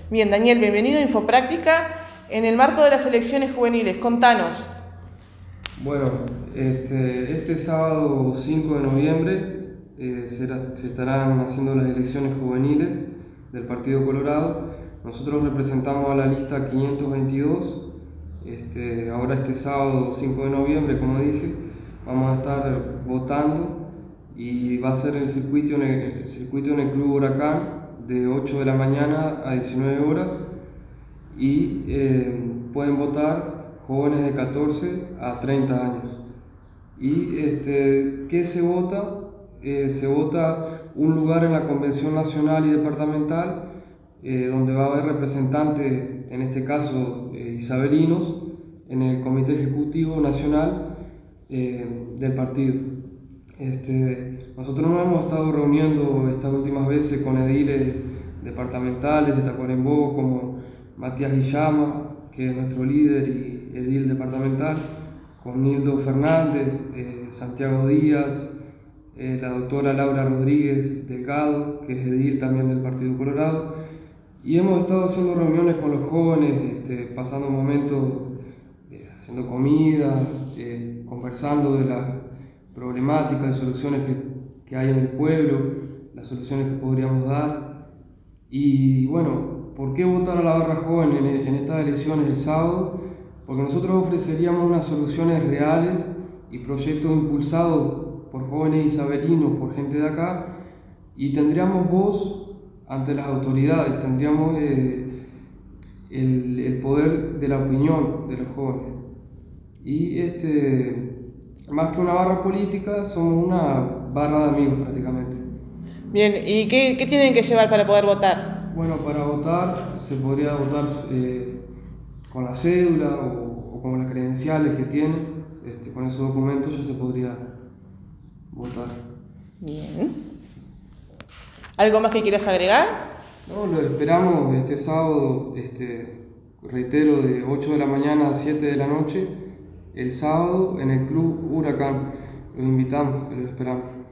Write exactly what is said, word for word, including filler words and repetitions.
Bien, Daniel, bienvenido a Infopráctica. En el marco de las elecciones juveniles, contanos. Bueno, este, este sábado cinco de noviembre eh, será, se estarán haciendo las elecciones juveniles del Partido Colorado. Nosotros representamos a la lista quinientos veintidós. Este, ahora este sábado cinco de noviembre, como dije, vamos a estar votando y va a ser el circuito en el, el circuito en el Club Huracán de ocho de la mañana a diecinueve horas y eh, pueden votar jóvenes de catorce a treinta años. ¿Y este, qué se vota? Eh, se vota un lugar en la Convención Nacional y Departamental, eh, donde va a haber representantes, en este caso eh, isabelinos, en el Comité Ejecutivo Nacional eh, del partido. Este, nosotros nos hemos estado reuniendo estas últimas veces con ediles departamentales de Tacuarembó, como Matías Guillama, que es nuestro líder y edil departamental, con Nildo Fernández, eh, Santiago Díaz, eh, la doctora Laura Rodríguez Delgado, que es edil también del Partido Colorado, y hemos estado haciendo reuniones con los jóvenes, este, pasando momentos, eh, haciendo comida, eh, conversando de las problemáticas, de soluciones que, que hay en el pueblo, las soluciones que podríamos dar. Y bueno, ¿por qué votar a la barra joven en, en estas elecciones el sábado? Porque nosotros ofreceríamos unas soluciones reales y proyectos impulsados por jóvenes isabelinos, por gente de acá, y tendríamos voz ante las autoridades, tendríamos eh, el, el poder de la opinión de los jóvenes. Y este, más que una barra política, somos una barra de amigos prácticamente. Bien, ¿y qué, qué tienen que llevar para poder votar? Bueno, para votar se podría votar eh, con la cédula o, o con las credenciales que tienen. Este, con esos documentos ya se podría votar. Bien. ¿Algo más que quieras agregar? No, lo esperamos este sábado, este, reitero, de ocho de la mañana a siete de la noche, el sábado en el Club Huracán. Los invitamos, los esperamos.